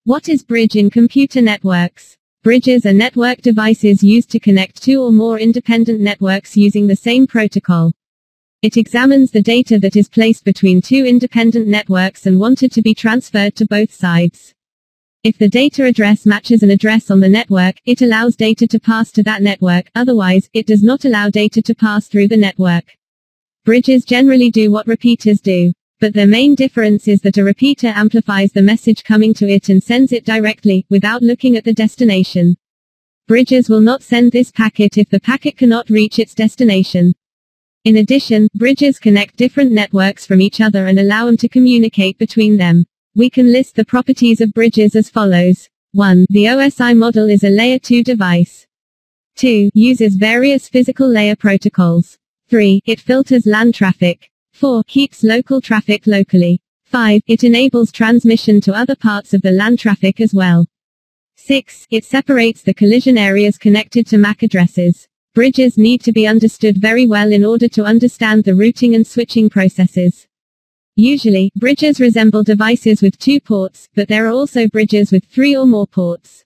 What is bridge in computer networks? Bridges are network devices used to connect two or more independent networks using the same protocol. It examines the data that is placed between two independent networks and wanted to be transferred to both sides. If the data address matches an address on the network, it allows data to pass to that network, otherwise, it does not allow data to pass through the network. Bridges generally do what repeaters do. But their main difference is that a repeater amplifies the message coming to it and sends it directly, without looking at the destination. Bridges will not send this packet if the packet cannot reach its destination. In addition, bridges connect different networks from each other and allow them to communicate between them. We can list the properties of bridges as follows. 1. The OSI model is a layer 2 device. 2. Uses various physical layer protocols. 3. It filters LAN traffic. 4. Keeps local traffic locally. 5. It enables transmission to other parts of the LAN traffic as well. 6. It separates the collision areas connected to MAC addresses. Bridges need to be understood very well in order to understand the routing and switching processes. Usually, bridges resemble devices with 2 ports, but there are also bridges with 3 or more ports.